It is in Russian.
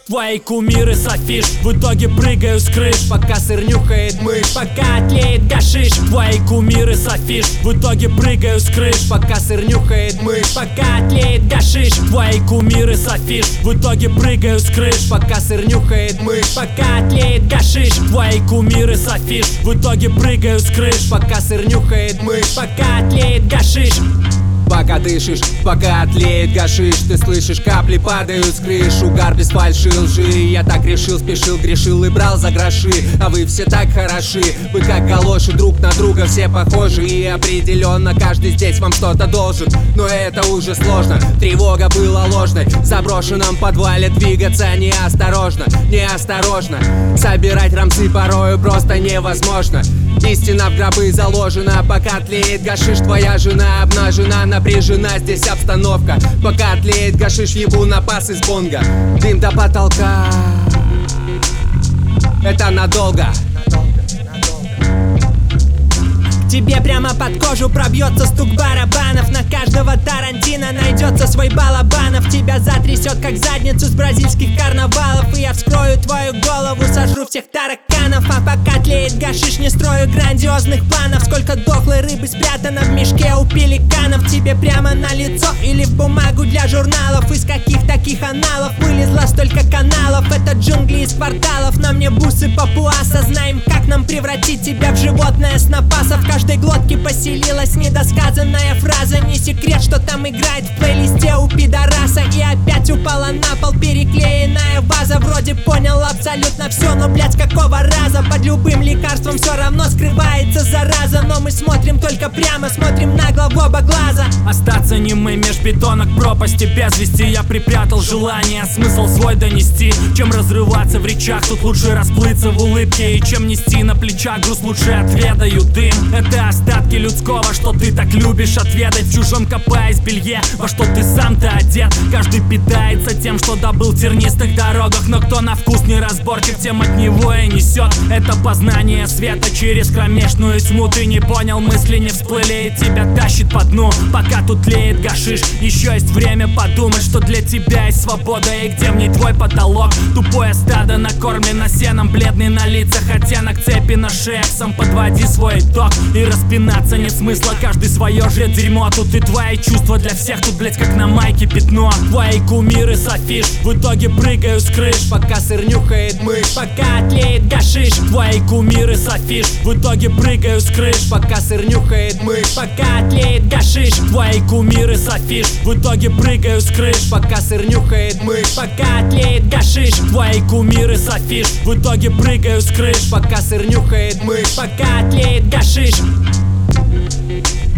Твои кумиры с афиш в итоге прыгаю с крыш, пока сыр нюхает мышь, пока отлеет гашиш. Твои кумиры с афиш в итоге прыгаю с крыш, пока сыр нюхает мышь, пока отлеет гашиш. Твои кумиры с афиш в итоге прыгаю с крыш, пока сыр нюхает мышь, пока отлеет гашиш. Твои кумиры с афиш в итоге прыгаю с крыш, пока сыр нюхает мышь, пока отлеет гашиш. Пока дышишь, пока отлеет гашиш, ты слышишь, капли падают с крыш. Угар без фальши лжи. Я так решил, спешил, грешил и брал за гроши. А вы все так хороши, вы как галоши, друг на друга все похожи. И определенно каждый здесь вам что-то должен. Но это уже сложно, тревога была ложной. В заброшенном подвале двигаться неосторожно, неосторожно. Собирать рамсы порою просто невозможно. Истина в гробы заложена, пока тлеет гашиш. Твоя жена обнажена, напряжена здесь обстановка. Пока тлеет гашиш, ебу на пас из бонга. Дым до потолка, это надолго. Тебе прямо под кожу пробьется стук барабанов. На каждого Тарантино найдется свой Балабанов. Тебя затрясет как задницу с бразильских карнавалов. И я вскрою твою голову, сожру всех тараканов. А пока тлеет гашиш, не строю грандиозных планов. Сколько дохлой рыбы спрятано в мешке у пеликанов. Тебе прямо на лицо или в бумагу для журналов. Из каких таких аналов вылезло столько каналов? Это джунгли из кварталов, на мне бусы папуаса. Знаем, как нам превратить тебя в животное с напаса. В каждой глотке поселилась недосказанная фраза. Не секрет, что там играет в плейлисте у пидораса. И опять упала на пол переклеенная ваза. Вроде понял абсолютно все, но, блядь, с какого раза? Под любым лекарством все равно скрывается зараза. Но мы смотрим только прямо, смотрим нагло в оба глаза. Остаться немым меж бетонок пропасти без вести. Я припрятал желание, смысл свой донести. Чем разрываться в речах, тут лучше расплыться в улыбке. И чем нести на плечах груз, лучше отведаю дым. Это остатки людского, что ты так любишь отведать. В чужом копаясь в белье, во что ты сам-то одет. Каждый питается тем, что добыл в тернистых дорогах. Но кто на вкус не разборчив, тем от него и несет. Это познание света через кромешную тьму. Ты не понял, мысли не всплыли и тебя тащит по дну. Пока тут тлеет гашиш, еще есть время подумать, что для тебя есть свобода и где в ней твой потолок. Тупое стадо накормлено сеном, бледный на лицах оттенок цепи на шее. Сам подводи свой итог. И распинаться нет смысла, каждый свое же дерьмо. Тут и твои чувства для всех, тут, блять, как на майке пятно. Твои кумиры с афиш в итоге прыгаю с крыш, пока сыр нюхает мышь, пока отлеет гашиш. Твои кумиры с афиш в итоге прыгаю с крыш, пока сыр нюхает мышь, пока отлеет гашиш. Твои кумиры с афиш в итоге прыгаю с крыш, пока сыр нюхает мышь, пока отлеет гашиш. Твои кумиры с афиш в итоге прыгаю с крыш, пока сыр нюхает мышь, пока отлеет гашиш.